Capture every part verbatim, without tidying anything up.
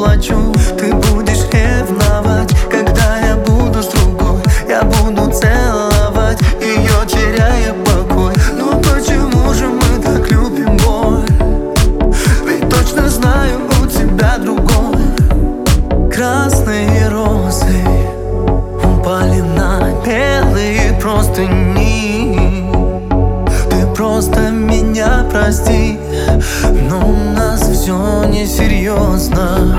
заплачу. Ты будешь ревновать, когда я буду с другой. Я буду целовать ее, теряя покой. Но почему же мы так любим боль? Ведь точно знаю, у тебя другой. Красные розы упали на белые простыни. Ты просто меня прости, но у нас все несерьезно.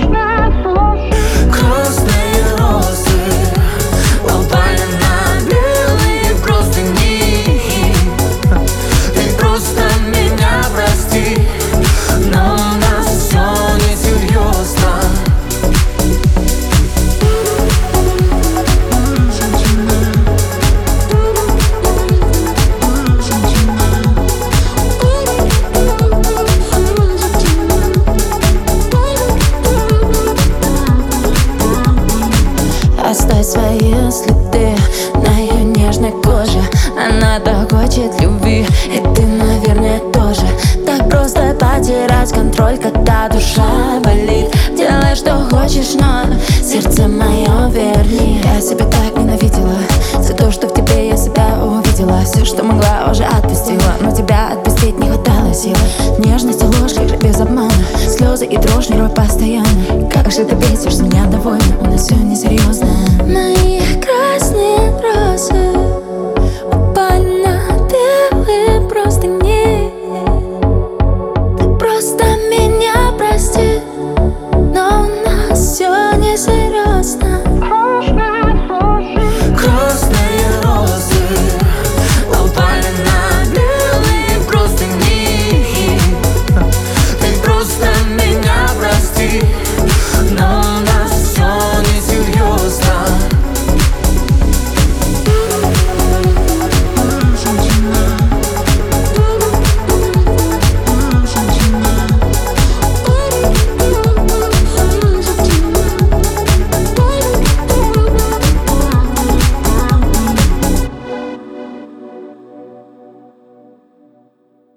Красные розы упали на белые простыни. Ты просто меня прости, но у нас все несерьезно. Оставь свои следы на ее нежной коже. Она так хочет любви, и ты, наверное, тоже. Так просто потерять контроль, когда душа болит. Делай, что хочешь, но сердце мое верни. Я себе так